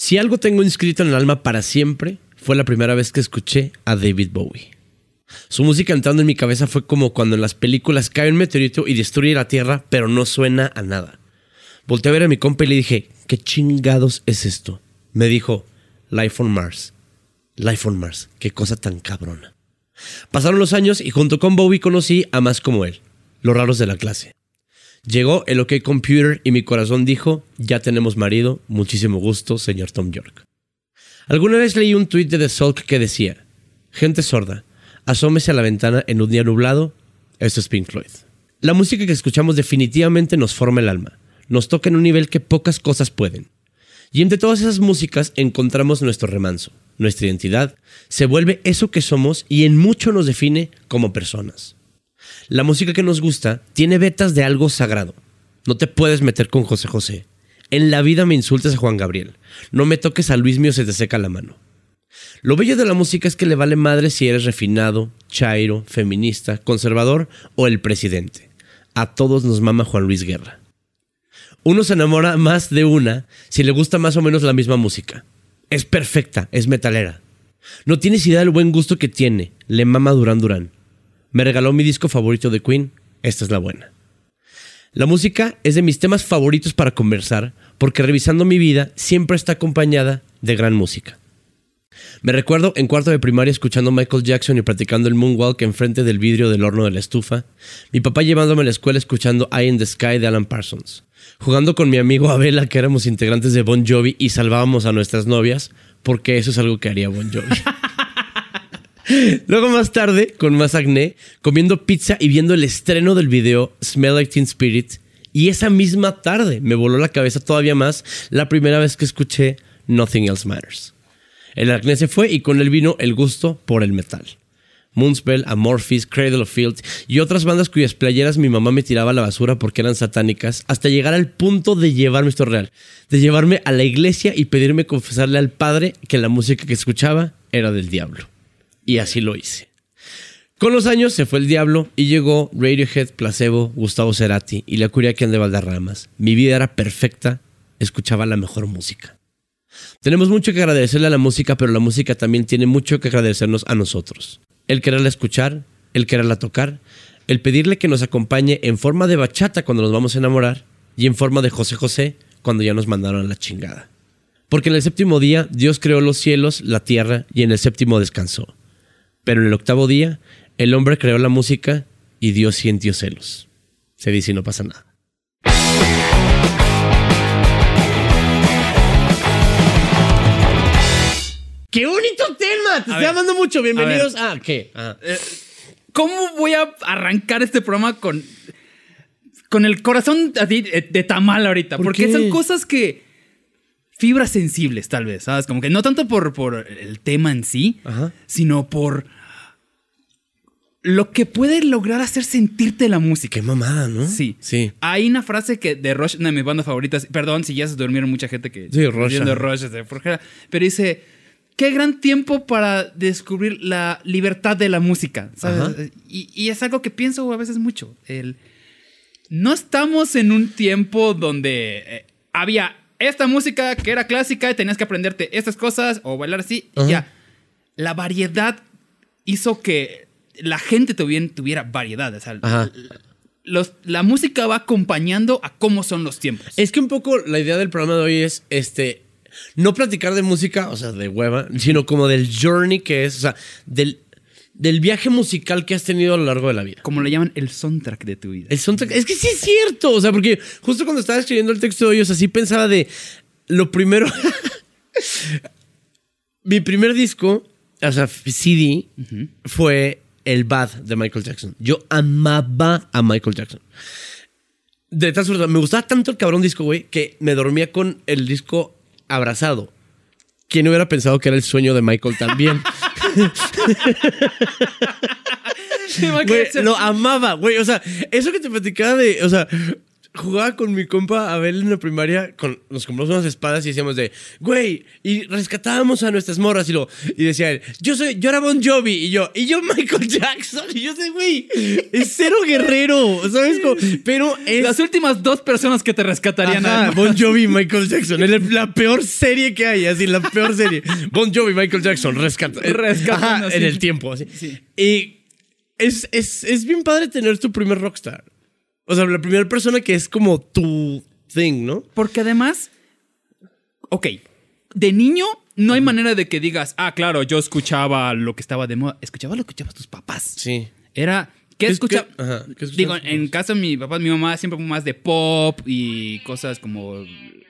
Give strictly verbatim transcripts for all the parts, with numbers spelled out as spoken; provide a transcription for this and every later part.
Si algo tengo inscrito en el alma para siempre, fue la primera vez que escuché a David Bowie. Su música entrando en mi cabeza fue como cuando en las películas cae un meteorito y destruye la Tierra, pero no suena a nada. Volteé a ver a mi compa y le dije, ¿qué chingados es esto? Me dijo, Life on Mars. Life on Mars, qué cosa tan cabrona. Pasaron los años y junto con Bowie conocí a más como él, los raros de la clase. Llegó el OK Computer y mi corazón dijo, ya tenemos marido, muchísimo gusto, señor Tom York. Alguna vez leí un tuit de The Sulk que decía, gente sorda, asómese a la ventana en un día nublado, esto es Pink Floyd. La música que escuchamos definitivamente nos forma el alma, nos toca en un nivel que pocas cosas pueden. Y entre todas esas músicas encontramos nuestro remanso, nuestra identidad, se vuelve eso que somos y en mucho nos define como personas. La música que nos gusta tiene vetas de algo sagrado. No te puedes meter con José José. En la vida me insultes a Juan Gabriel. No me toques a Luis Mío, se te seca la mano. Lo bello de la música es que le vale madre si eres refinado, chairo, feminista, conservador o el presidente. A todos nos mama Juan Luis Guerra. Uno se enamora más de una si le gusta más o menos la misma música. Es perfecta, es metalera. No tienes idea del buen gusto que tiene. Le mama Duran Duran. Me regaló mi disco favorito de Queen. Esta es la buena. La música es de mis temas favoritos para conversar porque revisando mi vida siempre está acompañada de gran música. Me recuerdo en cuarto de primaria escuchando Michael Jackson y practicando el moonwalk enfrente del vidrio del horno de la estufa. Mi papá llevándome a la escuela escuchando Eye in the Sky de Alan Parsons. Jugando con mi amigo Abela, que éramos integrantes de Bon Jovi y salvábamos a nuestras novias, porque eso es algo que haría Bon Jovi. Luego más tarde, con más acné, comiendo pizza y viendo el estreno del video Smell Like Teen Spirit. Y esa misma tarde me voló la cabeza todavía más la primera vez que escuché Nothing Else Matters. El acné se fue y con él vino el gusto por el metal. Moonspell, Amorphis, Cradle of Filth y otras bandas cuyas playeras mi mamá me tiraba a la basura porque eran satánicas, hasta llegar al punto de llevarme, esto es real, de llevarme a la iglesia y pedirme confesarle al padre que la música que escuchaba era del diablo. Y así lo hice. Con los años se fue el diablo y llegó Radiohead, Placebo, Gustavo Cerati y la Curiaquian de Valderramas. Mi vida era perfecta, escuchaba la mejor música. Tenemos mucho que agradecerle a la música, pero la música también tiene mucho que agradecernos a nosotros. El quererla escuchar, el quererla tocar, el pedirle que nos acompañe en forma de bachata cuando nos vamos a enamorar y en forma de José José cuando ya nos mandaron a la chingada. Porque en el séptimo día Dios creó los cielos, la tierra y en el séptimo descansó. Pero en el octavo día el hombre creó la música y Dios sintió celos. Se dice y no pasa nada. ¡Qué bonito tema! Te a estoy ver, amando mucho. Bienvenidos a... a ¿Qué? Ah. Eh, ¿Cómo voy a arrancar este programa con, con el corazón así de, de tamal ahorita? ¿Por Porque qué? son cosas que... Fibras sensibles, tal vez, ¿sabes? Como que no tanto por, por el tema en sí, Ajá. sino por lo que puede lograr hacer sentirte la música. Qué mamada, ¿no? Sí. Sí. Hay una frase que de Rush, una de mis bandas favoritas, perdón si ya se durmieron mucha gente que... Sí, Rush. Viendo Rush, pero dice... Qué gran tiempo para descubrir la libertad de la música, ¿sabes? Y, y es algo que pienso a veces mucho. El, no estamos en un tiempo donde eh, había esta música que era clásica y tenías que aprenderte estas cosas o bailar así. Y ya. La variedad hizo que la gente tuviera, tuviera variedad. O sea, los, la música va acompañando a cómo son los tiempos. Es que un poco la idea del programa de hoy es este... No platicar de música, o sea, de hueva, sino como del journey que es, o sea, del, del viaje musical que has tenido a lo largo de la vida. Como le llaman el soundtrack de tu vida. El soundtrack, es que sí es cierto, o sea, porque justo cuando estaba escribiendo el texto de hoy, o sea, sí pensaba de lo primero. Mi primer disco, o sea, C D, uh-huh. fue el Bad de Michael Jackson. Yo amaba a Michael Jackson. De tal suerte, me gustaba tanto el cabrón disco, güey, que me dormía con el disco abrazado. ¿Quién hubiera pensado que era el sueño de Michael también? Güey, lo amaba, güey. O sea, eso que te platicaba de... O sea, jugaba con mi compa Abel en la primaria, con, nos compramos unas espadas y decíamos de, güey, y rescatábamos a nuestras morras y lo, y decía él, yo soy, yo era Bon Jovi, y yo, y yo Michael Jackson, y yo sé, güey, es cero guerrero, ¿sabes? Como, pero es... Las últimas dos personas que te rescatarían. Ajá, Bon Jovi y Michael Jackson, es la peor serie que hay, así, la peor serie. Bon Jovi y Michael Jackson, rescata, rescatando ajá, en el tiempo, así. Sí. Y es, es, es bien padre tener tu primer rockstar. O sea, la primera persona que es como tu thing, ¿no? Porque además, ok, de niño no hay manera de que digas, ah, claro, yo escuchaba lo que estaba de moda. Escuchaba lo que escuchaban tus papás. Sí. Era, ¿qué ¿Qué- escucha? qué- ajá, ¿qué escuchabas Digo, tus en papás? casa de mi papá, mi mamá siempre fue más de pop y cosas como...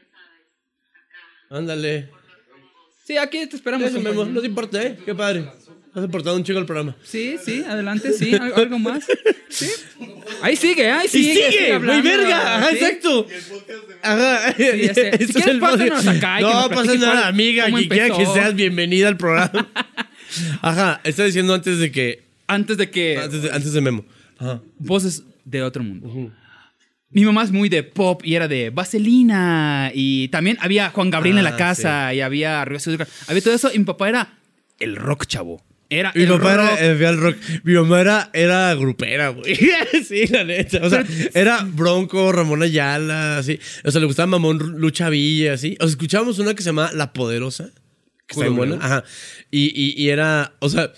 Ándale. Sí, aquí te esperamos. Eso, Memo, no te importa, ¿eh? Qué padre. Has aportado un chico al programa. Sí, sí, adelante, sí, al- algo más. Sí. Ahí sigue, ahí sigue. ¡Y sigue! ¡Muy hablando, verga! Ajá, ¿sí? exacto. Ajá. Sí, ya sé. Si Eso quieres, es el pásanos podcast. acá y que No nos pasa platique nada, cuál- amiga. cómo Quien quiera que empezó. seas, bienvenida al programa. Ajá, estaba diciendo antes de que... Antes de que Antes de, antes de Memo. Ajá. voces de otro mundo. Mi mamá es muy de pop y era de Vaselina. Y también había Juan Gabriel en la Ah, casa y había Río Azúcar. Había todo eso. Y mi papá era el rock, chavo. Era Mi el papá rock. era, eh, veía el rock. Mi mamá era, era grupera, güey. Sí, la neta. O sea, era Bronco, Ramón Ayala, así. O sea, le gustaba Mamón Lucha Villa, así. O sea, escuchábamos una que se llamaba La Poderosa. Que está bien buena. Ajá. Y, y, y era, o sea,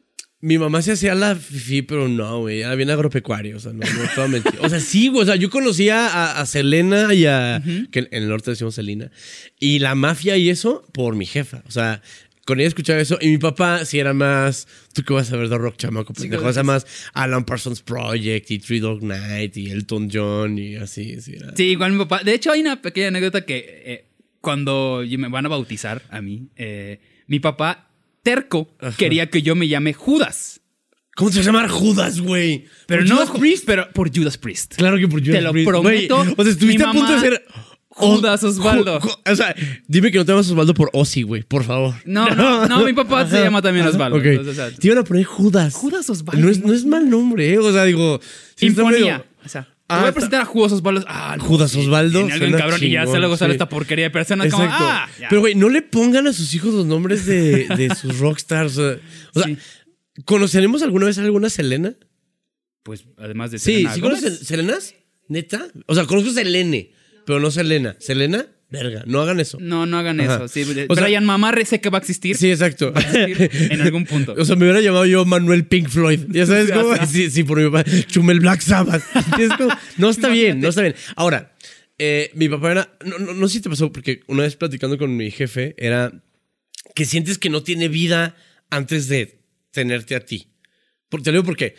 mi mamá se hacía la fifi, pero no, güey. Era bien agropecuario. O sea, no, no te voy a mentir. O sea, sí, güey. O sea, yo conocía a, a Selena y a... Uh-huh. Que en el norte decimos Selena. Y la mafia y eso por mi jefa. O sea... Con ella escuchaba eso. Y mi papá sí era más... ¿Tú qué vas a ver de rock, chamaco? Sí, Pendejo. O sea, más Alan Parsons Project y Three Dog Night y Elton John y así. Sí, era. Sí, igual mi papá. De hecho, hay una pequeña anécdota que eh, cuando me van a bautizar a mí, eh, mi papá, terco, Ajá. quería que yo me llame Judas. ¿Cómo te vas a llamar Judas, güey? Pero no Judas Priest. Pero por Judas Priest. Claro que por Judas Te lo Priest. prometo. Güey, o sea, estuviste a punto de ser... Judas Osvaldo. Ju, ju, o sea, dime que no te llamas Osvaldo por Ozzy, güey, por favor. No, no, no, mi papá se llama también Osvaldo. Okay. O sea, te iban a poner Judas. Judas Osvaldo. No es, no es mal nombre, ¿eh? O sea, digo... Sí imponía. Medio... O sea, ah, te voy a presentar a Judas Osvaldo. Ah, no, Judas Osvaldo. En algo en cabrón chingón, y ya se luego sale sí. esta porquería de personas como... Ah, pero, güey, no le pongan a sus hijos los nombres de, de sus rockstars. O sea, o sea sí. ¿conoceremos alguna vez a alguna Selena? Pues, además de sí, Selena. ¿Sí conoces Selenas? ¿Neta? O sea, conozco a Selene, pero no Selena. ¿Selena? Verga, no hagan eso. No, no hagan Ajá. eso. Sí, o sea, Brian Mamarre sé que va a existir. Sí, exacto. Va a existir en algún punto. O sea, me hubiera llamado yo Manuel Pink Floyd. Ya sabes sí, cómo. Sí, sí, por mi papá. Chumel Black Sabbath. Como, no está bien, no está bien. Ahora, eh, mi papá era. No, no, no sé si te pasó, porque una vez platicando con mi jefe, era que sientes que no tiene vida antes de tenerte a ti. Porque, te lo digo porque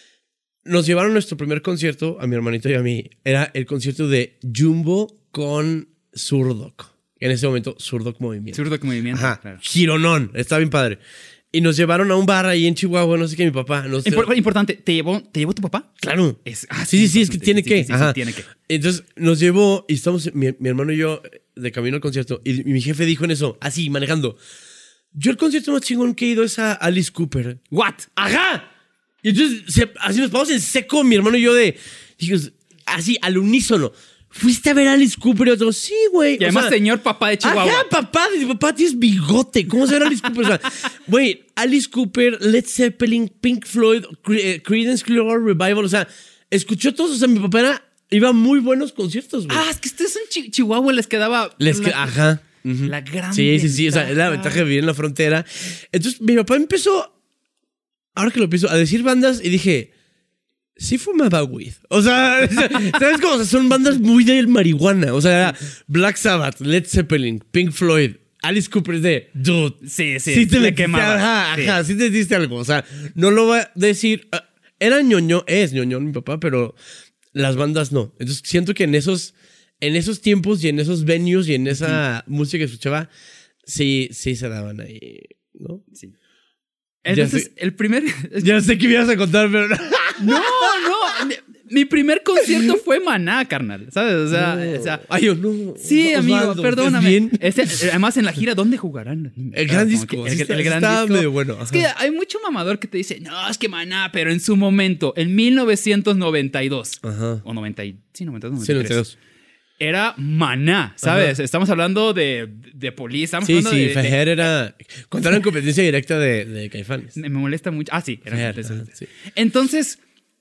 nos llevaron a nuestro primer concierto, a mi hermanito y a mí. Era el concierto de Jumbo con Zurdok. En ese momento, Zurdok Movimiento. Zurdok Movimiento, Ajá. Claro. Gironón. Está bien padre. Y nos llevaron a un bar ahí en Chihuahua, no sé qué, mi papá. Nos... Impor- importante, ¿te llevó, ¿te llevó tu papá? Claro. Es, ah, sí, sí, sí, es que tiene sí, que. Sí, sí, Ajá. sí, tiene que. Entonces nos llevó y estamos, mi, mi hermano y yo, de camino al concierto. Y mi jefe dijo en eso, así, manejando. Yo el concierto más chingón que he ido es a Alice Cooper. ¿What? ¡Ajá! Y entonces, se, así nos vamos en seco, mi hermano y yo, de. Dijimos, así, al unísono. ¿Fuiste a ver a Alice Cooper? Y otro, sí, güey. Y además, o sea, señor papá de Chihuahua. Ajá, papá. Mi papá tienes bigote. ¿Cómo se ve Alice Cooper? O sea, güey, Alice Cooper, Led Zeppelin, Pink Floyd, Creedence Clearwater Revival. O sea, escuchó todos. O sea, mi papá era, iba a muy buenos conciertos, güey. Ah, es que ustedes en Chi- Chihuahua les quedaba... Les la, que, ajá. Uh-huh. La gran Sí, sí, sí. O sea, es la ventaja de vivir en la frontera. Entonces, mi papá empezó, ahora que lo pienso, a decir bandas y dije... Sí fumaba weed. O sea, ¿sabes cómo? O sea, son bandas muy de marihuana. O sea, Black Sabbath, Led Zeppelin, Pink Floyd, Alice Cooper de... Dude. Sí, sí. Sí te le metiste, quemaba. Ajá, sí. ajá. Sí te diste algo. O sea, no lo va a decir... Uh, era ñoño, es ñoño mi papá, pero las bandas no. Entonces siento que en esos, en esos tiempos y en esos venues y en esa sí. música que escuchaba, sí, sí se daban ahí, ¿no? Sí. Entonces, sé, el primer... Ya sé que me ibas a contar, pero... No, no. Mi primer concierto fue Maná, carnal. ¿Sabes? O sea, No. o sea Ay, yo no. sí, amigo, Osvaldo, perdóname. ¿estás bien? Este, además, en la gira, ¿dónde jugarán? El gran Como disco. que sí El, está- el gran está disco. medio bueno. Es que hay mucho mamador que te dice, no, es que Maná, pero en su momento, en mil novecientos noventa y dos. Ajá. O noventa y, sí, noventa y dos, Sí, noventa y tres. noventa y dos. Era Maná, ¿sabes? Ajá. Estamos hablando de, de Police, estamos Sí, hablando sí, de... de- Fejer era... Contaron competencia directa de, de Caifanes. me molesta mucho. Ah, sí. era- Fejer, eso- ajá, sí. Entonces,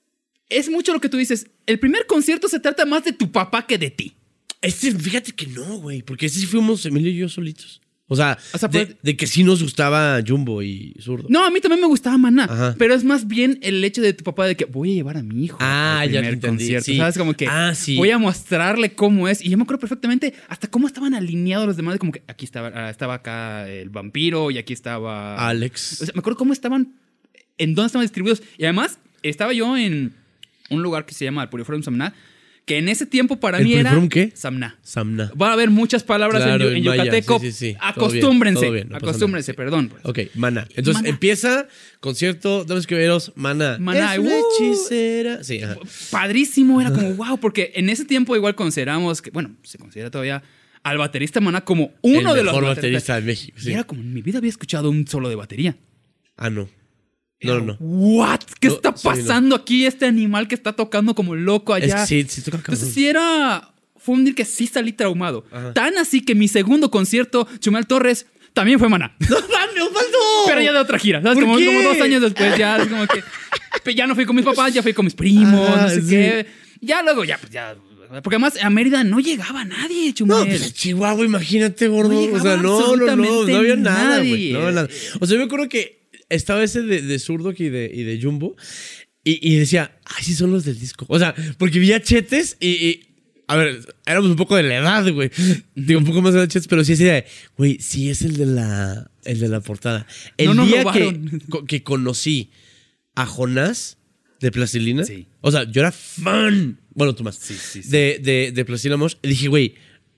es mucho lo que tú dices. El primer concierto se trata más de tu papá que de ti. Este, fíjate que no, güey, porque ese sí fuimos Emilio y yo solitos. O sea, O sea, de, pues- de que sí nos gustaba Jumbo y Zurdo. No, a mí también me gustaba Maná. Ajá. Pero es más bien el hecho de tu papá de que voy a llevar a mi hijo Ah, al ya primer te entendí, concierto. sí. ¿Sabes? Como que Ah, sí. voy a mostrarle cómo es. Y yo me acuerdo perfectamente hasta cómo estaban alineados los demás. Como que aquí estaba, ah, estaba acá el vampiro y aquí estaba... Alex. O sea, me acuerdo cómo estaban, en dónde estaban distribuidos. Y además, estaba yo en un lugar que se llama el Puriforum Samná, que en ese tiempo para ¿El mí era... Puriforum qué? Samná. Samna. Va a haber muchas palabras Claro, en, yu- en en maya, yucateco. sí, sí, sí. Todo bien, Acostúmbrense. todo bien, no pasa acostúmbrense, nada. perdón. Ok, Mana. Entonces Maná. empieza concierto, damas y caballeros, Mana. Maná, Es una ¡uh! hechicera. Sí, ajá. Padrísimo, era como wow, porque en ese tiempo igual consideramos que, bueno, se considera todavía al baterista Maná como uno El de los mejor bateristas. baterista de México. Y Sí. era como en mi vida había escuchado un solo de batería. Ah, no. No, Era, no, no. What? ¿Qué No, está sí, no. pasando aquí? Este animal que está tocando como loco Es allá. que sí, sí toca cabrón. Entonces sí era... Fue un día que sí salí traumado. Ajá. Tan así que mi segundo concierto, Chumel Torres, también fue Maná. ¡No mames, Osvaldo! Pero ya de otra gira. ¿Sabes? ¿Por Como, qué? como dos años después ya. Es como que... Pues ya no fui con mis papás, ya fui con mis primos, Ah, no sé sí. qué. Ya luego, ya, pues ya... Porque además a Mérida no llegaba nadie, Chumel. No, pues Chihuahua, imagínate, gordo. No o sea, llegaba no, no, no, absolutamente no había nada, güey. nadie. No había nada. O sea, yo me acuerdo que estaba ese de, de Zurdo y de, y de Jumbo y, y decía, ay, sí son los del disco. O sea, porque vi a Chetes y, y a ver, éramos un poco de la edad, güey. Digo, un poco más de Chetes, pero sí así de, güey, sí es el de la, el de la portada. El No nos día que, robaron. co- que conocí a Jonás de Plastilina, Sí. o sea, yo era fan, bueno, tú más, Sí, sí, sí. De, de, de Plastilina Mosh, y dije, güey,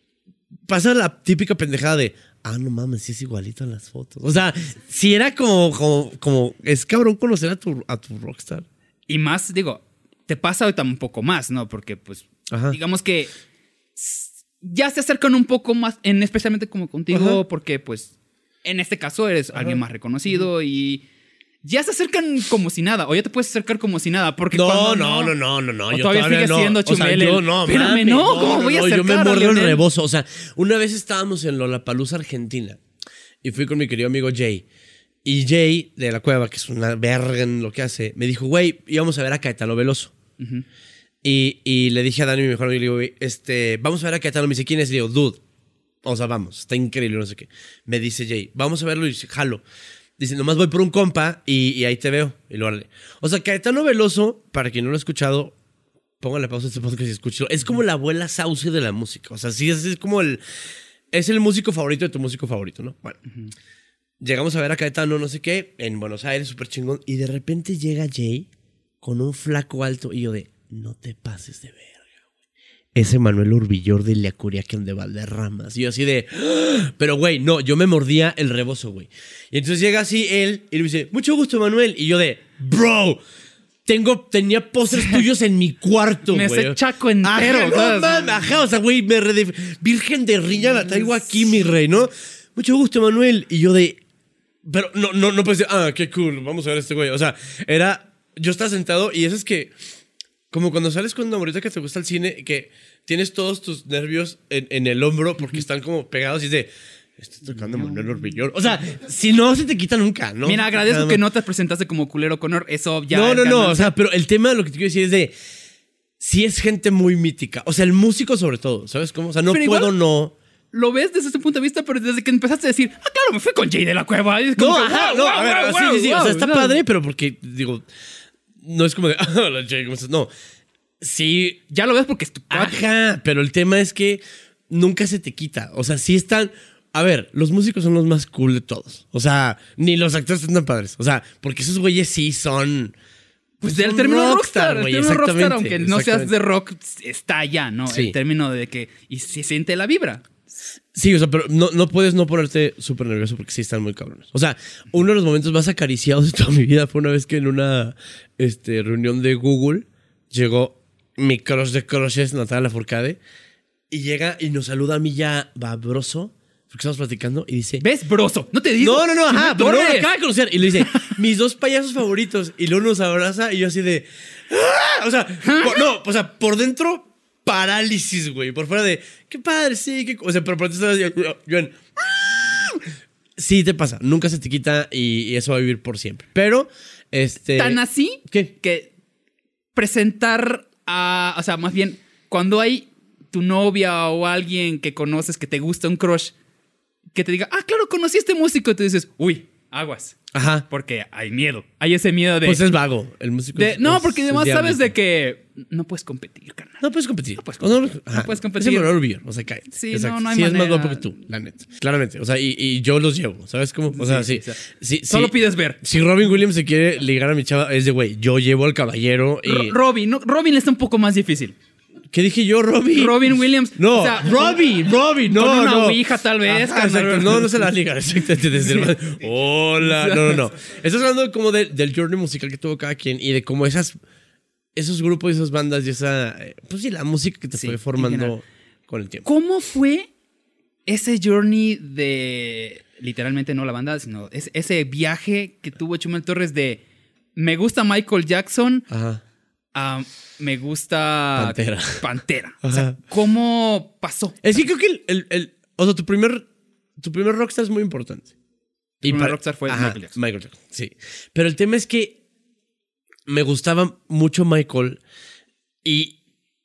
pasa la típica pendejada de, ah, no mames, sí es igualito en las fotos. O sea, si era como, como, como, es cabrón conocer a tu, a tu rockstar. Y más, digo, te pasa ahorita un poco más, ¿no? Porque, pues, Ajá. digamos que s- ya se acercan un poco más, en, especialmente como contigo, Ajá. porque, pues, en este caso eres Ajá. alguien más reconocido y ya se acercan como si nada, o ya te puedes acercar como si nada, porque No, cuando no, no, no, no, no. O Yo todavía todavía sigue no. siendo O sea, Chumel yo el- no, Espérame, mames, no, ¿cómo voy a Yo me acercar a muerdo el Lionel? rebozo. O sea, una vez estábamos en Lollapalooza, Argentina, y fui con mi querido amigo Jay. Y Jay, de la Cueva, que es una verga en lo que hace, me dijo, güey, íbamos a ver a Caetano Veloso. Ujú. Y, y le dije a Dani, mi mejor amigo, le digo, güey, este, vamos a ver a Caetano. Me dice, ¿quién es? Y le digo, dude, o sea, vamos, está increíble, no sé qué. Me dice Jay, vamos a verlo y dice, jalo. Dice, nomás voy por un compa y, y ahí te veo. Y lo órale. O sea, Caetano Veloso, para quien no lo ha escuchado, póngale pausa a este podcast y escúchelo. Es como la abuela sauce de la música. O sea, sí, es, es como el... Es el músico favorito de tu músico favorito, ¿no? Bueno. Ujú. Llegamos a ver a Caetano, no sé qué, en Buenos Aires, súper chingón. Y de repente llega Jay con un flaco alto y yo de, no te pases de verga, güey. Ese Manuel Urbillor de Liacuriaquén de Valderramas. Y yo así de, ¡ah! Pero güey, no, yo me mordía el rebozo, güey. Y entonces llega así él y le dice, mucho gusto, Manuel. Y yo de, bro, tengo, tenía pósters tuyos en mi cuarto, güey. Me sé Chaco entero. Ajá, no ¿sabes? mames, ajá, o sea, güey, me redef- Virgen de Riña la traigo aquí, mi rey, ¿no? Mucho gusto, Manuel. Y yo de, pero no, no, no puedes decir, ah, qué cool, vamos a ver a este güey. O sea, era, yo estaba sentado y eso es que, como cuando sales con una morrita que te gusta el cine, que tienes todos tus nervios en, en el hombro porque están como pegados y es de, estoy tocando Manuel Urbillor. O sea, si no se te quita nunca, ¿no? Mira, agradezco Nada que más. no te presentaste como culero Connor. Eso ya. No, no, es no. ganancia. O sea, pero el tema, lo que te quiero decir es de, sí es gente muy mítica. O sea, el músico sobre todo, ¿sabes cómo? O sea, no Pero puedo igual- no... Lo ves desde ese punto de vista, pero desde que empezaste a decir, ah, claro, me fui con Jay de la Cueva. Y es como No, que, ajá, wow, no, wow, a ver, wow, sí, sí, sí. wow, O sea, está wow. padre, pero porque, digo, no es como de, ah, hola, Jay, ¿cómo estás? No. Sí, Ya lo ves porque es tu cuate. ajá, pero el tema es que nunca se te quita. O sea, sí están... A ver, los músicos son los más cool de todos. O sea, ni los actores están tan padres. O sea, porque esos güeyes sí son... Pues del son término rockstar, güey, el término rockstar, exactamente, aunque no seas exactamente. de rock, está allá, ¿no? Sí. El término de que... Y se siente la vibra. Sí, o sea, pero no, no puedes no ponerte súper nervioso porque sí están muy cabrones. O sea, uno de los momentos más acariciados de toda mi vida fue una vez que en una este, reunión de Google llegó mi crush de crushes, Natalia Lafourcade, y llega y nos saluda a mí ya babroso, porque estamos platicando, y dice... ¿Ves, broso? No te digo. No, no, no, ajá, pero no, Torres. lo acaba de conocer. Y le dice, mis dos payasos favoritos. Y luego nos abraza y yo así de... ¡Ah! O sea, por, no, o sea, por dentro, parálisis, güey. Por fuera de, qué padre, sí, qué... O sea, pero por dentro, yo, yo, yo en... Sí, te pasa. Nunca se te quita y, y eso va a vivir por siempre. Pero, este... Tan así ¿Qué? que presentar a... O sea, más bien, cuando hay tu novia o alguien que conoces que te gusta, un crush, que te diga, ah, claro, conocí a este músico, y tú dices, uy, aguas. Ajá. Porque hay miedo. Hay ese miedo de... Pues es vago. El músico de- es, no, es- porque es además sabes diablito. de que no puedes competir, carnal. No puedes competir. No puedes O no, competir. ajá. No puedes competir. Es el honor orgullo, o sea, cae. Sí, Exacto. no, no hay sí es más manera. guapo que tú, la neta. Claramente. O sea, y, y yo los llevo, ¿sabes cómo? O sea, sí. Sí, sí, o sea, sí, Solo sí. pides ver. Si Robin Williams se quiere ligar a mi chava, es de, güey, yo llevo al caballero y... Ro- Robin, no, Robin está un poco más difícil. ¿Qué dije yo, Robin? Robin Williams. No, o sea, Robin, Robin, no, con una no. ouija, tal vez, Ajá, carnal. exacto. No, no se la liga. Exactamente. Desde el... Hola. No, no, no. Estás hablando como de- del journey musical que tuvo cada quien y de cómo esas, esos grupos y esas bandas y esa... eh, Pues sí, la música que te Sí, fue en formando general. con el tiempo. ¿Cómo fue ese journey de, literalmente no la banda, sino es- ese viaje que tuvo Chumel Torres de me gusta Michael Jackson Ajá. a me gusta Pantera. Pantera? O sea, Ajá. ¿cómo pasó? Es que creo que el, el, el- o sea, tu primer, tu primer rockstar es muy importante. Tu primer para- rockstar fue Ajá, Michael Jackson. Michael Jackson, sí. Pero el tema es que me gustaba mucho Michael y,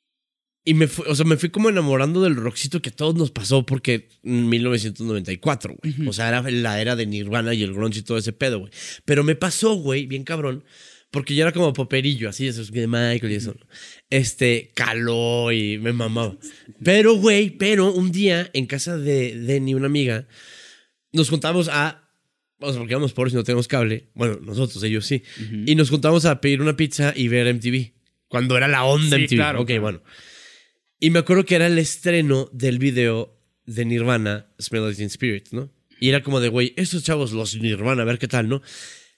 y me, fui, o sea, me fui como enamorando del rockcito que a todos nos pasó porque en mil novecientos noventa y cuatro, güey. Ujú. O sea, era la era de Nirvana y el grunge y todo ese pedo, güey. Pero me pasó, güey, bien cabrón, porque yo era como poperillo, así, eso de Michael y eso. Este, caló y me mamaba. Pero, güey, pero un día en casa de Denny, una amiga, nos juntamos a... O sea, porque éramos pobres y no tenemos cable. Bueno, nosotros, ellos sí. Ujú. Y nos juntamos a pedir una pizza y ver M T V. Cuando era la onda Sí, M T V. claro, ok, claro. bueno. Y me acuerdo que era el estreno del video de Nirvana, Smell Like Teen Spirit, ¿no? Y era como de, güey, estos chavos, los Nirvana, a ver qué tal, ¿no?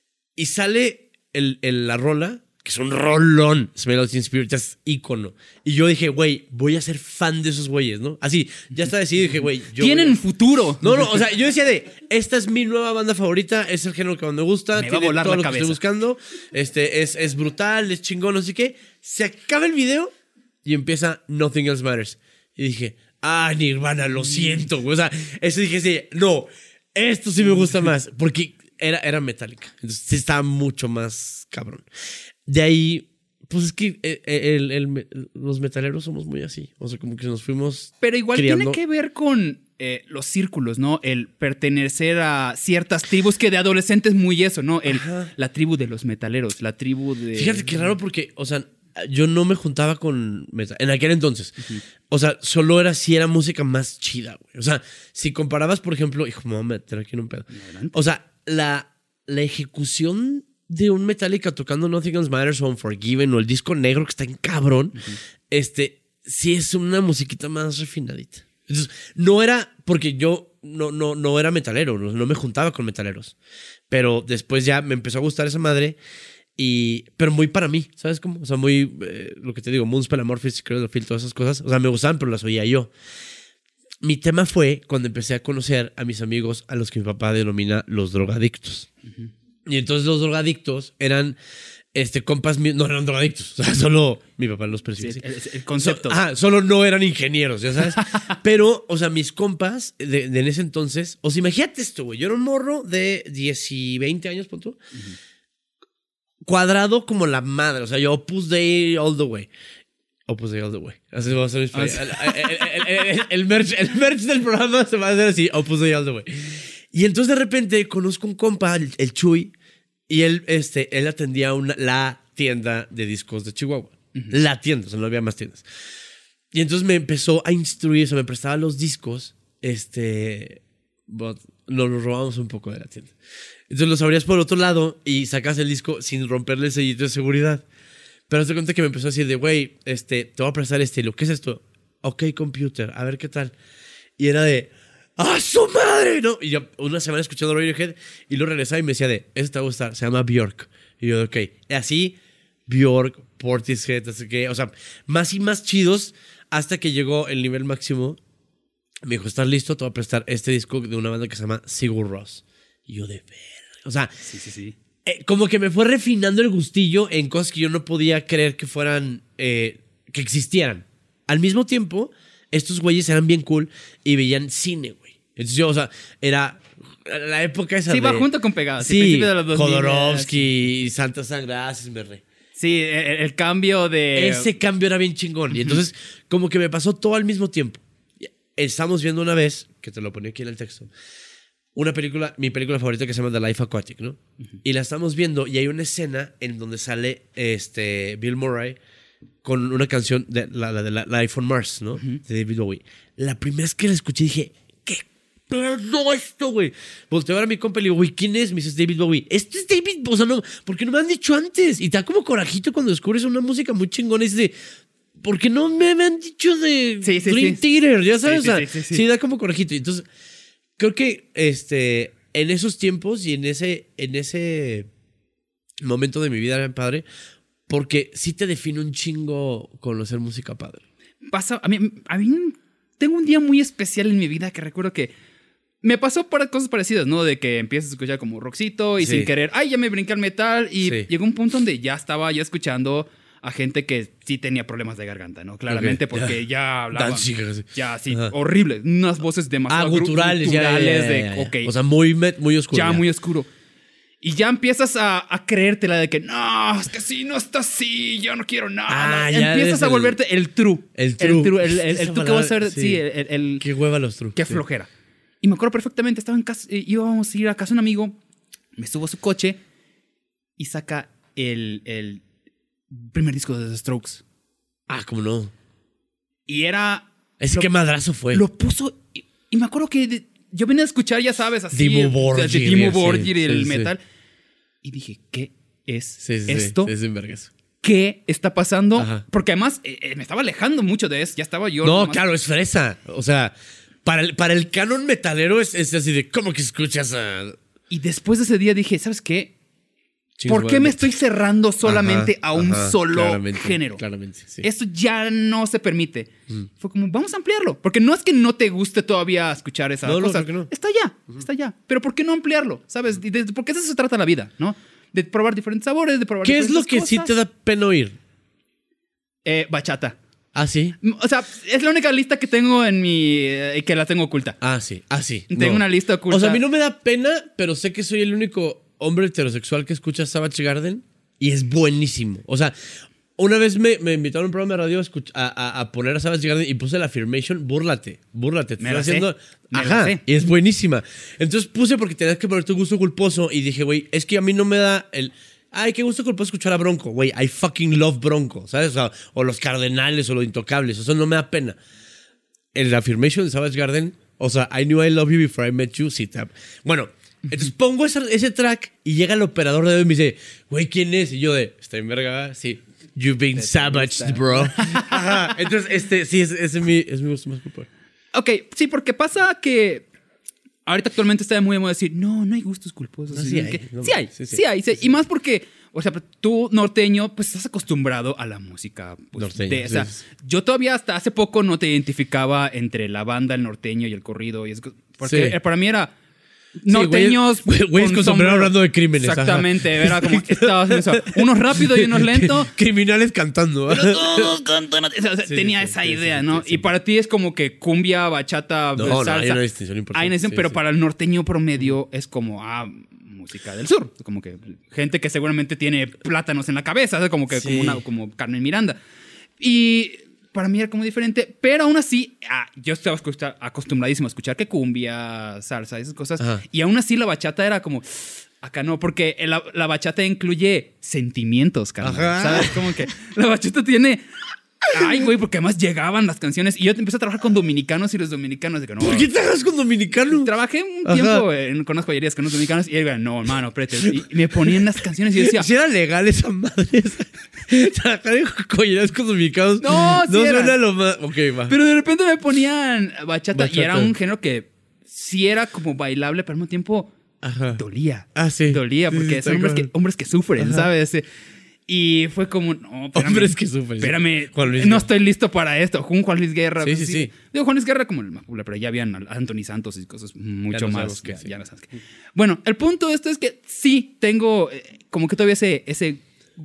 Y sale el, el- la rola, que es un rolón, Smell Like Teen Spirit, ya es ícono. Y yo dije, güey, voy a ser fan de esos güeyes, ¿no? Así, ya está decidido, dije, güey, yo... Tienen voy a- futuro. No, no, o sea, yo decía de, esta es mi nueva banda favorita, es el género que más me gusta, Me va a tiene volar todo la lo que cabeza. estoy buscando, este, es, es brutal, es chingón, no sé qué. Se acaba el video y empieza Nothing Else Matters. Y dije, ah, Nirvana, lo siento, güey. O sea, eso dije, sí, no, esto sí me gusta más, porque era, era Metallica. Entonces sí estaba mucho más cabrón. De ahí, pues es que eh, eh, el- el- los metaleros somos muy así. O sea, como que nos fuimos... Pero igual criando. tiene que ver con eh, los círculos, ¿no? El pertenecer a ciertas tribus que de adolescentes muy eso, ¿no? El, Ajá. la tribu de los metaleros, la tribu de... Fíjate qué raro porque, o sea, yo no me juntaba con metal en aquel entonces. O sea, solo era si era música más chida, güey. O sea, si comparabas, por ejemplo, hijo, me voy a meter aquí en un pedo. Adelante. O sea, la, la ejecución de un Metallica tocando Nothing Else Matters o Unforgiven o el disco negro que está en cabrón, este, sí es una musiquita más refinadita. Entonces, no era porque yo no, no, no era metalero, no, no me juntaba con metaleros. Pero después ya me empezó a gustar esa madre. Y, pero muy para mí, ¿sabes cómo? O sea, muy, eh, lo que te digo, Moonspell, Amorphis, Cradle of Filth, todas esas cosas. O sea, me gustaban, pero las oía yo. Mi tema fue cuando empecé a conocer a mis amigos a los que mi papá denomina los drogadictos. Ujú. Y entonces los drogadictos eran, este, compas míos, no eran drogadictos. O sea, solo mi papá los Sí, percibe el, así. el- el concepto. So- ah, solo no eran ingenieros, ya sabes. Pero, o sea, mis compas de, de en ese entonces, o sea, imagínate esto, güey. Yo era un morro de diez y veinte años, pon tú. Cuadrado como la madre. O sea, yo Opus Dei all the way. Opus Dei all the way. Así va a ser mi Ah, el, el- el- el- el merch, el merch del programa se va a hacer así. Opus Dei all the way. Y entonces de repente conozco un compa, el, el Chuy, y él, este, él atendía una, la tienda de discos de Chihuahua. La tienda, o sea, no había más tiendas. Y entonces me empezó a instruir, o sea, me prestaba los discos, este, but nos los robamos un poco de la tienda. Entonces los abrías por otro lado y sacas el disco sin romperle el sellito de seguridad. Pero te cuenta que me empezó a decir de, güey, este, te voy a prestar este. Y lo, ¿qué es esto? Ok, computer, a ver qué tal. Y era de, ¡ah, su madre! ¿No? Y yo una semana escuchando Radiohead y luego regresaba y me decía de, este te va a gustar, se llama Björk. Y yo, ok. Y así, Bjork, Portishead, así que, o sea, más y más chidos hasta que llegó el nivel máximo. Me dijo, ¿estás listo? Te voy a prestar este disco de una banda que se llama Sigur Rós. Y yo de ver. O sea, Sí, sí, sí. eh, como que me fue refinando el gustillo en cosas que yo no podía creer que fueran, eh, que existieran. Al mismo tiempo, estos güeyes eran bien cool y veían cine, güey. Entonces yo, o sea, era la época esa Sí, de... va junto con pegadas. Sí, principio de los dos mil, Jodorowsky y Santa Sangre, gracias, me re. Sí, el, el cambio de... Ese cambio era bien chingón. Y entonces, como que me pasó todo al mismo tiempo. Estamos viendo una vez, que te lo ponía aquí en el texto, una película, mi película favorita que se llama The Life Aquatic, ¿no? Uh-huh. Y la estamos viendo y hay una escena en donde sale este Bill Murray con una canción de la, la de la, Life on Mars, ¿no? Uh-huh. De David Bowie. La primera vez que la escuché dije, ¿qué pedo esto, güey? Volteo a ver a mi compa y le digo, güey, ¿quién es? Me dice, David Bowie. Esto es David Bowie. O sea, no, ¿por qué no me han dicho antes? Y te da como corajito cuando descubres una música muy chingona y dices, ¿por qué no me habían dicho de sí, sí, Dream sí. Theater? Ya sabes, sí, o sea, sí, sí, sí. sí da como corajito. Entonces, creo que este, en esos tiempos y en ese, en ese momento de mi vida era padre, porque sí te define un chingo conocer música padre. Pasa, a mí, a mí tengo un día muy especial en mi vida que recuerdo que me pasó para cosas parecidas, ¿no? De que empiezas a escuchar como rockcito y sí. sin querer, ay, ya me brinqué al metal y sí. llegó un punto donde ya estaba ya escuchando a gente que sí tenía problemas de garganta, ¿no? Claramente okay. porque ya hablaban. Danzig, ya, sí, Ajá. horrible. Unas voces demasiado ah, guturales, guturales ya, ya, ya, de, ya, ya. Okay. O sea, muy, muy oscuro. Ya, ya, muy oscuro. Y ya empiezas a, a creértela de que no, es que sí, no está así, yo no quiero nada. Ah, empiezas a el, volverte el true. El true. El true, el, el, el true que vas a ver, sí, sí el, el, el... Qué hueva los true. Qué sí. flojera. Y me acuerdo perfectamente, estaba en casa, íbamos a ir a casa de un amigo, me subo a su coche y saca el, el primer disco de The Strokes. Ah, ¿cómo no? Y era... Ese qué madrazo fue. Lo puso y, y me acuerdo que de, yo venía a escuchar, ya sabes, así... Dimmu Borgir. De Dimmu Borgir sí, y el sí, metal. Sí. Y dije, ¿qué es sí, sí, esto? Sí, es un vergazo. ¿Qué está pasando? Ajá. Porque además eh, me estaba alejando mucho de eso. Ya estaba yo... No, nomás... claro, es fresa. O sea... Para el, para el canon metalero es, es así de, ¿cómo que escuchas a...? Y después de ese día dije, ¿sabes qué? ¿Por qué me estoy cerrando solamente ajá, a un ajá, solo claramente, género? Claramente, sí. Eso ya no se permite. Mm. Fue como, vamos a ampliarlo. Porque no es que no te guste todavía escuchar esa no, cosa. No, no. Está ya, uh-huh. está ya. Pero ¿por qué no ampliarlo? ¿Sabes? Porque de eso se trata la vida, ¿no? De probar diferentes sabores, de probar ¿Qué diferentes es lo que cosas. sí te da pena oír? Eh, bachata. ¿Ah, sí? O sea, es la única lista que tengo en mi... Eh, que la tengo oculta. Ah, sí. Ah, sí. Tengo no. una lista oculta. O sea, a mí no me da pena, pero sé que soy el único hombre heterosexual que escucha Savage Garden y es buenísimo. O sea, una vez me, me invitaron a un programa de radio a, escuch- a, a, a poner a Savage Garden y puse la Affirmation, búrlate, búrlate. Te me estoy la haciendo... sé. Me Ajá, la sé. y es buenísima. Entonces puse porque tenías que poner tu gusto culposo y dije, güey, es que a mí no me da el... Ay, qué gusto culposo escuchar a Bronco. Güey, I fucking love Bronco, ¿sabes? O, sea, o Los Cardenales o Los Intocables. Eso no me da pena. El Affirmation de Savage Garden, o sea, I knew I love you before I met you. Sí, tap. Bueno, entonces pongo ese, ese track y llega el operador de hoy y me dice, güey, ¿quién es? Y yo de, ¿está en verga? Sí. You've been savaged, bro. Ajá. Entonces, este, sí, ese es mi, es mi gusto más culpable. Ok, sí, porque pasa que... Ahorita actualmente está muy de moda decir, no, no hay gustos culposos. No, sí, sí, hay, que, no, sí hay, sí, sí, sí hay. Sí. Y más porque, o sea, tú norteño, pues estás acostumbrado a la música. Pues, norteño. De, o sea, sí. yo todavía hasta hace poco no te identificaba entre la banda, el norteño y el corrido. Y es, porque sí. para mí era norteños. Sí, güeyes con, con sombrero hablando de crímenes. Exactamente, ajá. Era como, estabas en eso. Unos rápidos y unos lentos. Criminales cantando. Pero todos cantan. O sea, sí, tenía sí, esa sí, idea, sí, ¿no? Sí, sí. Y para ti es como que cumbia, bachata, no, salsa. No, hay una distinción importante. Hay una distinción, sí, pero sí. para el norteño promedio es como, ah, música del sur. Como que gente que seguramente tiene plátanos en la cabeza, ¿sabes? Como que sí. como, una, como Carmen Miranda. Y para mí era como diferente, pero aún así, ah, yo estaba acostumbradísimo a escuchar que cumbia, salsa, esas cosas. Ajá. Y aún así la bachata era como... Acá no, porque la, la bachata incluye sentimientos, carnal. Ajá. ¿Sabes? Como que la bachata tiene... Ay, güey, porque además llegaban las canciones y yo empecé a trabajar con dominicanos y los dominicanos de que no. ¿Por qué trabajas con dominicanos? Trabajé un Ajá. tiempo en, con unas joyerías con unos dominicanos y ellos no, hermano, prete. Y, y me ponían las canciones y yo decía... Si era legal esa madre. Trabajar en joyerías con dominicanos. No, sí no era. suena lo más... Ok, va. Pero de repente me ponían bachata, bachata. Y era un género que sí era como bailable, pero al mismo tiempo... Ajá. Dolía. Ah, sí. Dolía, porque sí, sí, son hombres que, hombres que sufren, Ajá. ¿sabes? Y fue como, no, espérame. Hombres que sufren. Espérame, Juan Luis no estoy listo para esto. Con Juan Luis Guerra. Sí, sí, sí, sí. Digo, Juan Luis Guerra como el más popular, pero ya habían a Anthony Santos y cosas mucho ya no más. Que, ya, sí. ya no sabes qué. Bueno, el punto de esto es que sí tengo eh, como que todavía ese, ese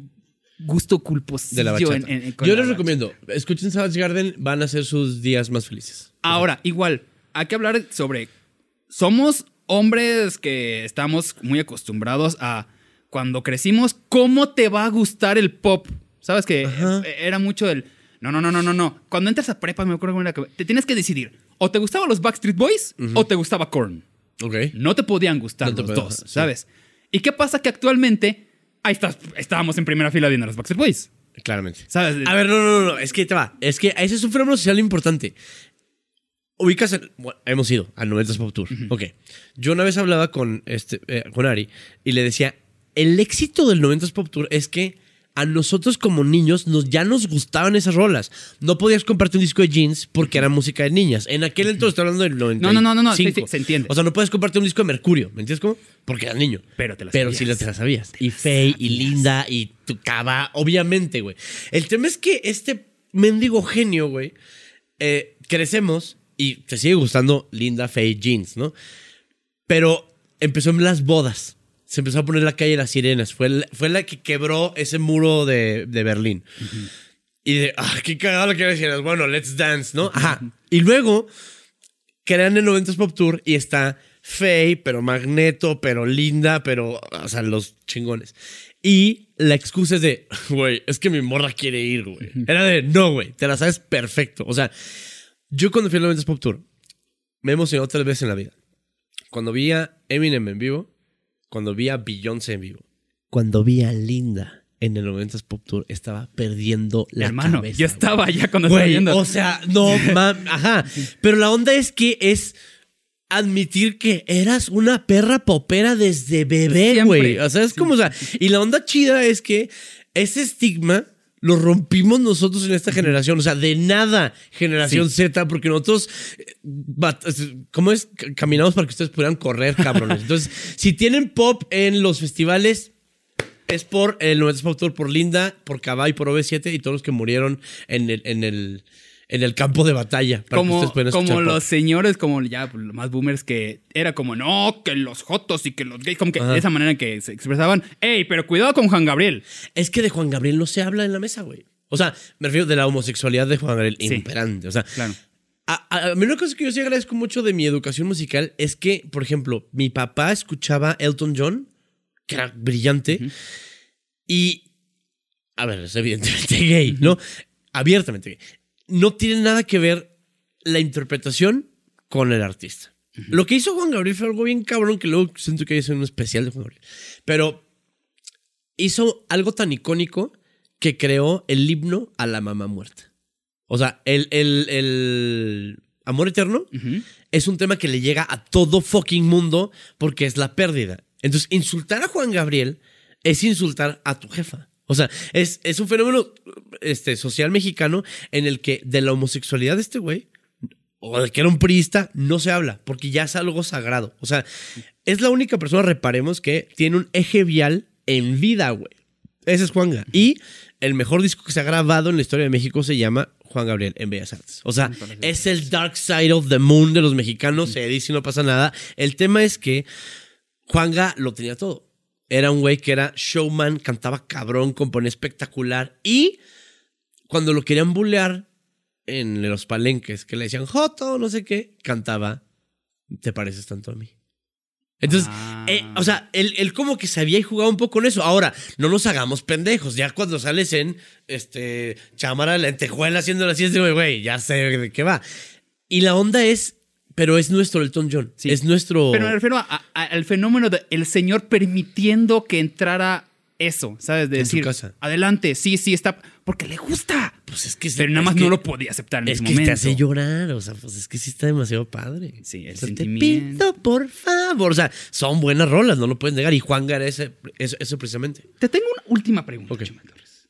gusto culposillo de la bachata. En, en, en, Yo les recomiendo, escuchen Savage Garden, van a ser sus días más felices. Ahora, igual, hay que hablar sobre... Somos hombres que estamos muy acostumbrados a... Cuando crecimos, ¿cómo te va a gustar el pop? ¿Sabes? Que Ajá. era mucho el... No, no, no, no, no, no. Cuando entras a prepa, me acuerdo que era que te tienes que decidir. O te gustaban los Backstreet Boys uh-huh. o te gustaba Korn. Ok. No te podían gustar no los puedo, dos, sí. ¿sabes? ¿Y qué pasa? Que actualmente... Ahí estás, estábamos en primera fila viendo a los Backstreet Boys. Claramente. ¿Sabes? A ver, no, no, no. Es que te va. Es que ese es un fenómeno social importante. Ubicas, el, bueno, hemos ido al noventas Pop Tour. Uh-huh. Ok. Yo una vez hablaba con, este, eh, con Ari y le decía... El éxito del noventas Pop Tour es que a nosotros como niños nos, ya nos gustaban esas rolas. No podías comprarte un disco de Jeans porque era música de niñas. En aquel entonces, estoy hablando del noventa y cinco. No, no, no, no, sí, sí, se entiende. O sea, no puedes comprarte un disco de Mercurio, ¿me entiendes cómo? Porque eras niño. Pero te las Pero sabías. sí te las sabías. Y Faye, y Linda, y Tucaba, obviamente, güey. El tema es que este mendigo genio, güey, eh, crecemos y te sigue gustando Linda, Faye, Jeans, ¿no? Pero empezó en las bodas. Se empezó a poner la calle de las sirenas. Fue la, fue la que quebró ese muro de, de Berlín. Uh-huh. Y de, ah, qué cagado la calle de las sirenas. Bueno, let's dance, ¿no? Ajá. Uh-huh. Y luego crean el noventas Pop Tour y está Faye, pero Magneto, pero Linda, pero, o sea, los chingones. Y la excusa es de, güey, es que mi morra quiere ir, güey. Uh-huh. Era de, no, güey, te la sabes perfecto. O sea, yo cuando fui al noventas Pop Tour me he emocionado tres veces en la vida. Cuando vi a Eminem en vivo, cuando vi a Beyoncé en vivo, cuando vi a Linda en el noventas Pop Tour, estaba perdiendo la Hermano, cabeza. Yo estaba güey. allá cuando güey, estaba viendo. O sea, no, mam, ajá. Pero la onda es que es admitir que eras una perra popera desde bebé, güey. O sea, es sí. como, o sea, y la onda chida es que ese estigma lo rompimos nosotros en esta generación. O sea, de nada generación sí. Z, porque nosotros, ¿cómo es? Caminamos para que ustedes pudieran correr, cabrones. Entonces, si tienen pop en los festivales, es por el noventas Pop Tour, por Linda, por Cabá y por O V siete y todos los que murieron en el, en el, en el campo de batalla. Para como que ustedes puedan como pop. Los señores, como ya los más boomers, que era como, no, que los jotos y que los gays, como que Ajá. de esa manera que se expresaban. Ey, pero cuidado con Juan Gabriel. Es que de Juan Gabriel no se habla en la mesa, güey. O sea, me refiero de la homosexualidad de Juan Gabriel, sí. imperante. O sea, claro. a, a, a mí una cosa que yo sí agradezco mucho de mi educación musical es que, por ejemplo, mi papá escuchaba Elton John, que era brillante, uh-huh. y, a ver, es evidentemente gay, ¿no? Uh-huh. Abiertamente gay. No tiene nada que ver la interpretación con el artista. Uh-huh. Lo que hizo Juan Gabriel fue algo bien cabrón, que luego siento que hizo un especial de Juan Gabriel. Pero hizo algo tan icónico que creó el himno a la mamá muerta. O sea, el, el, el amor eterno uh-huh. es un tema que le llega a todo fucking mundo porque es la pérdida. Entonces, insultar a Juan Gabriel es insultar a tu jefa. O sea, es, es un fenómeno este, social mexicano en el que de la homosexualidad de este güey, o de que era un priista, no se habla, porque ya es algo sagrado. O sea, es la única persona, reparemos, que tiene un eje vial en vida, güey. Ese es Juanga. Y el mejor disco que se ha grabado en la historia de México se llama Juan Gabriel en Bellas Artes. O sea, es el Dark Side of the Moon de los mexicanos. Se dice y no pasa nada. El tema es que Juanga lo tenía todo. Era un güey que era showman, cantaba cabrón, componía espectacular. Y cuando lo querían bullear en los palenques, que le decían joto, no sé qué, cantaba "Te pareces tanto a mí". Entonces, ah. eh, o sea, él, él como que sabía y jugaba un poco con eso. Ahora, no nos hagamos pendejos. Ya cuando sales en este Chámara de Lentejuela haciéndolo así, es de güey, ya sé de qué va. Y la onda es... Pero es nuestro Elton John. Sí. Es nuestro... Pero me refiero a, a, al fenómeno del señor permitiendo que entrara eso, ¿sabes? De en decir, su casa. Adelante, sí, sí, está... Porque le gusta. Pues es que... Pero nada más que, no lo podía aceptar en ese momento. Es que te hace llorar. O sea, pues es que sí está demasiado padre. Sí, el o sea, sentimiento. Te pido, por favor. O sea, son buenas rolas, no lo pueden negar. Y Juanga era ese, eso, eso precisamente. Te tengo una última pregunta, okay. Chema Torres.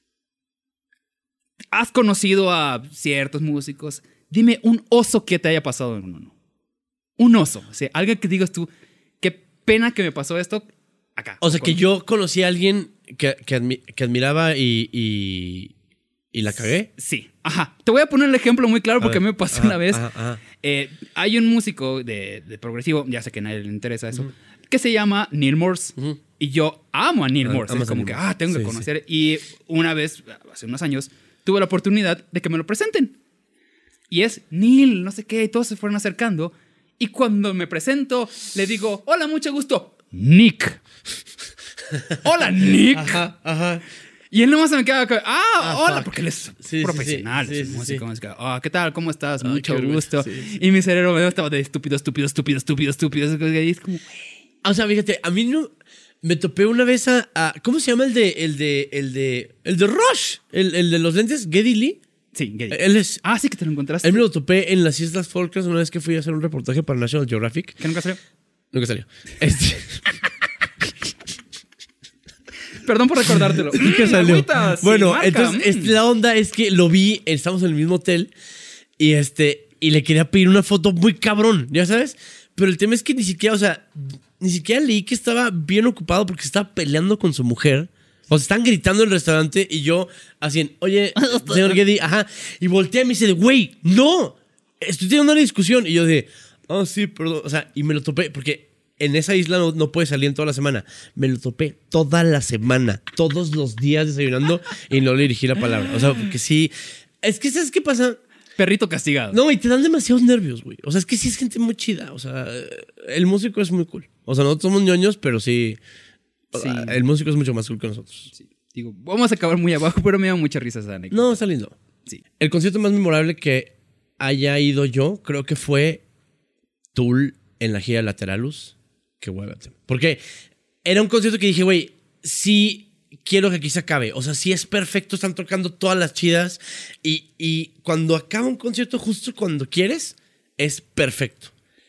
Has conocido a ciertos músicos. Dime un oso que te haya pasado en uno, ¿no? Un oso, o sea, alguien que digas tú, qué pena que me pasó esto acá. O sea, que yo conocí a alguien que, que, admi- que admiraba y, y, y la cagué. Sí, ajá. Te voy a poner el ejemplo muy claro porque a, A mí ver, me pasó ajá, una vez. ajá, ajá. Eh, hay un músico de, de progresivo, ya sé que a nadie le interesa eso, Ujú. que se llama Neil Morse. Ujú. Y yo amo a Neil Ah, Morse. amas Es a como Neil que, Morse. ah, tengo que Sí, conocer. Y una vez, hace unos años, tuve la oportunidad de que me lo presenten. Y es Neil, no sé qué, y todos se fueron acercando. Y cuando me presento, le digo, hola, mucho gusto, Nick. Hola, Nick. Ajá, ajá. Y él nomás se me queda, ah, Ah, hola, fuck. porque él es Sí, sí, profesional, sí, es sí, un músico. sí. Es que, ah, ¿qué tal? ¿Cómo estás? Ah, Mucho qué vergüenza, gusto. sí, sí. Y mi cerebro me estaba de estúpido, estúpido, estúpido, estúpido, estúpido. Y es como, O sea, fíjate, a mí no... Me topé una vez a... a- ¿Cómo se llama el de... El de... El de... El de Rush? El, el de los lentes, Geddy Lee. sí, gay. Él es... Ah, sí que te lo encontraste. Él me lo topé en las Islas Falklands una vez que fui a hacer un reportaje para National Geographic. ¿Que nunca salió? Nunca salió. Este... Perdón por recordártelo. Nunca Mm, salió. agüita, sí, Bueno, marca, entonces mm. este, la onda es que lo vi, estamos en el mismo hotel y este y le quería pedir una foto muy cabrón, ¿ya sabes? Pero el tema es que ni siquiera, o sea, ni siquiera leí que estaba bien ocupado porque estaba peleando con su mujer. O sea, están gritando en el restaurante y yo así, en, oye, señor Geddy, ajá. Y voltea y me dice, de, güey, no, estoy teniendo una discusión. Y yo de, oh, sí, perdón. O sea, y me lo topé porque en esa isla no, no puede salir en toda la semana. Me lo topé toda la semana, todos los días desayunando y no le dirigí la palabra. O sea, porque sí, es que ¿sabes qué pasa? Perrito castigado. No, y te dan demasiados nervios, güey. O sea, es que sí es gente muy chida. O sea, el músico es muy cool. O sea, nosotros somos ñoños, pero sí, Sí. el músico es mucho más cool que nosotros. Sí. Digo, vamos a acabar muy abajo, pero me da mucha risa esa anécdota. No, está lindo. Sí. El concierto más memorable que haya ido yo, creo que fue Tool en la gira Lateralus. Qué huevate. Porque era un concierto que dije, güey, sí quiero que aquí se acabe. O sea, sí es perfecto, están tocando todas las chidas. Y, y cuando acaba un concierto justo cuando quieres, es perfecto.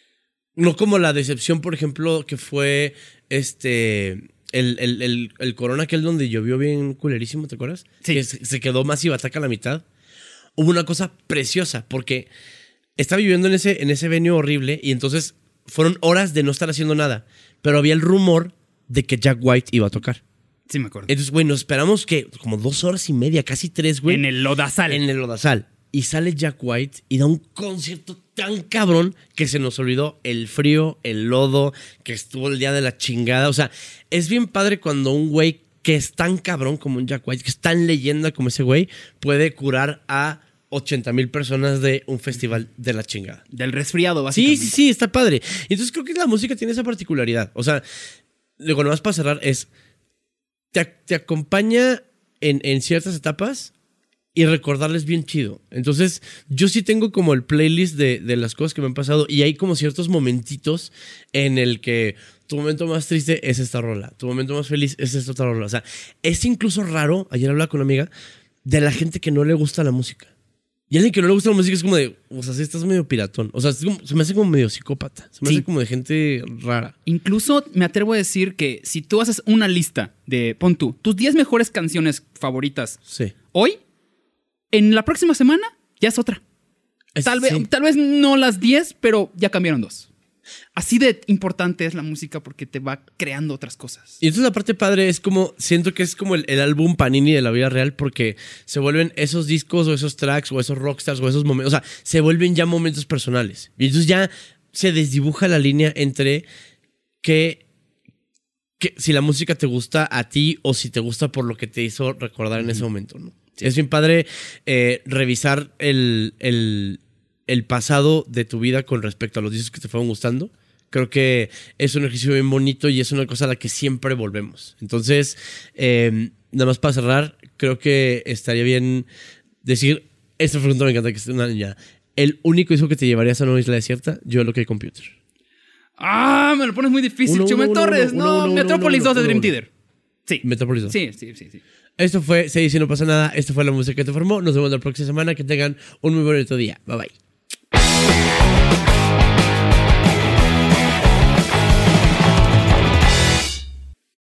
No como la decepción, por ejemplo, que fue este... El, el, el, el Corona, aquel donde llovió bien culerísimo, ¿te acuerdas? Sí. Que se, se quedó Massive Attack a la mitad. Hubo una cosa preciosa, porque estaba viviendo en ese, en ese venue horrible y entonces fueron horas de no estar haciendo nada. Pero había el rumor de que Jack White iba a tocar. Sí, me acuerdo. Entonces, güey, nos esperamos que como dos horas y media, casi tres, güey. En el lodazal. En el lodazal. Y sale Jack White y da un concierto tan cabrón que se nos olvidó el frío, el lodo, que estuvo el día de la chingada. O sea, es bien padre cuando un güey que es tan cabrón como un Jack White, que es tan leyenda como ese güey, puede curar a ochenta mil personas de un festival de la chingada. Del resfriado, Sí, básicamente. sí, sí, está padre. Y entonces creo que la música tiene esa particularidad. O sea, luego nomás para cerrar es, te, te acompaña en, en ciertas etapas y recordarles bien chido. Entonces, yo sí tengo como el playlist de, de las cosas que me han pasado y hay como ciertos momentitos en el que tu momento más triste es esta rola, tu momento más feliz es esta otra rola. O sea, es incluso raro, ayer hablaba con una amiga, de la gente que no le gusta la música. Y alguien que no le gusta la música es como de, o sea, sí estás medio piratón. O sea, es como- se me hace como medio psicópata. Se me Sí. hace como de gente rara. Incluso me atrevo a decir que si tú haces una lista de, pon tú, tus diez mejores canciones favoritas Sí. hoy, en la próxima semana ya es otra. Es- Tal vez, sí. tal vez no las diez, pero ya cambiaron dos. Así de importante es la música porque te va creando otras cosas. Y entonces la parte padre es como, siento que es como el, el álbum Panini de la vida real porque se vuelven esos discos o esos tracks o esos rockstars o esos momentos, o sea, se vuelven ya momentos personales. Y entonces ya se desdibuja la línea entre que, que si la música te gusta a ti o si te gusta por lo que te hizo recordar en ese momento, ¿no? Es bien padre eh, revisar el, el, el pasado de tu vida con respecto a los discos que te fueron gustando. Creo que es un ejercicio bien bonito y es una cosa a la que siempre volvemos. Entonces, eh, nada más para cerrar, creo que estaría bien decir, esta pregunta me encanta que esté una niña. El único disco que te llevarías a una isla desierta, yo lo que Computer. Ah, me lo pones muy difícil. Uno, Chumel uno, uno, Torres, uno, no. uno, uno, Metrópolis uno, dos de uno, Dream uno. Theater. Sí. Metropolis dos. Sí, sí, sí, sí. Esto fue Se dice no pasa nada. Esto fue la música que te formó. Nos vemos la próxima semana. Que tengan un muy bonito día. Bye bye.